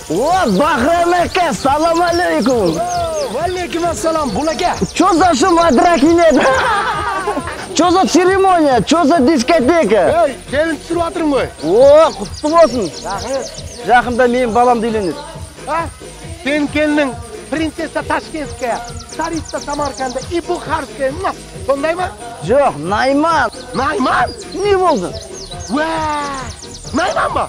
О, Бахрам ака, салам алейкум. Алейкум ассалам, бұл ака. Что за шум, адракинет? Что за церемония? Что за дискотека? Келін түсіріп атырым ғой. О, құтты болсын. Жақында менің балам үйленеді. Сен келінің принцесса Ташкентская, царица Самарканда и Бухарская. Сондай ма? Жоқ, Найман. Найман? Не болды? Найман ба?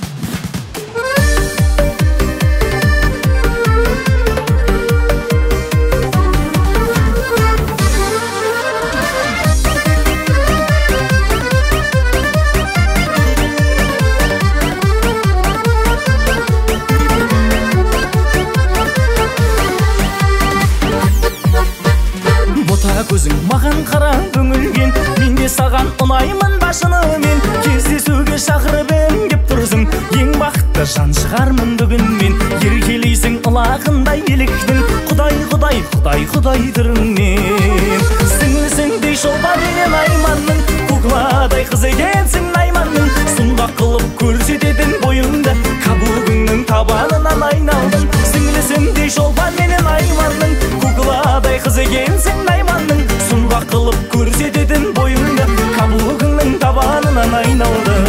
Көзің маған қара үңілген, мен де саған ұнаймын ба шынымен. Кездесуге шақырып ем кеп тұрсың, ең бақытты жан шығармын бүгін мен. Еркелейсің ылағындай еліктің, құдай түріңмен. Сіңлісіңдей шолпан менен Найманның, кукладай қыз екенсің Найманның. Сұңғақ қылып көрсететін бойыңды, каблугыңның табанынан айналдым. Сіңлісіңдей шолпан менен Найманның, кукладай қыз екенсің Найманның. Сұңғақ қылып көрсететін бойыңды, каблугыңның табанынан айналдым.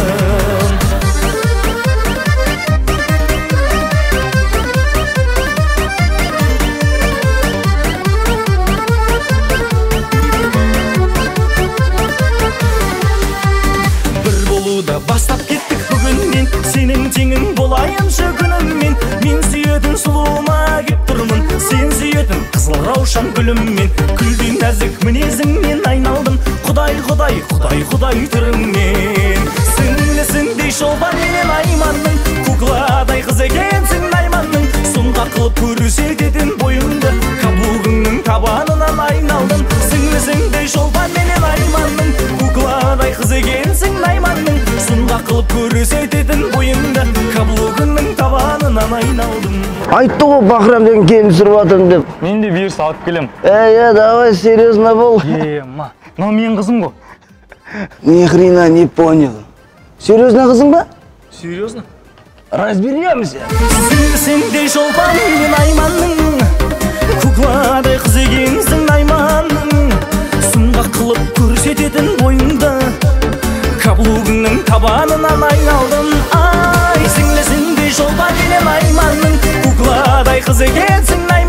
Бастап кеттік бүгіннен, сенің теңің болайыншы күніммен. Мен сүйетін сұлуыма кеп тұрмын, сен сүйетін қызыл раушан гүліммен. Күлден нәзік мінезіңнен айналдым, құдай түріңмен. Сіңлісіңдей шолпан менен Найманның, кукладай қыз екенсің Найманның. Сұңғақ қылып көрсететін бойыңды, каблугыңның табанынан айналдым. Сіңлісіңдей шолпан менен Найманның, кукладай қыз екенсің Найманның. Сұңғақ қылып көрсететін бойыңды, каблугыңның табанынан айналдым. Айтты ғой Бахрам деген келін түсіріп атырмын деп. Мен де бұйырса алып келем. Давай, серьезно бол. Но мен қызым ғой. Ни хрена не понял. Серьезно қызың ба? Серьезно? Разберемся. Сіңлісіңдей шолпан менен Найманның, кукладай қыз екенсің Найманның. Сұңғақ қылып көрсететін бойыңды, каблугыңның табанынан айналдым. Ай, сіңлісіңдей шолпан менен Найманның, кукладай қыз екенсің Найманның.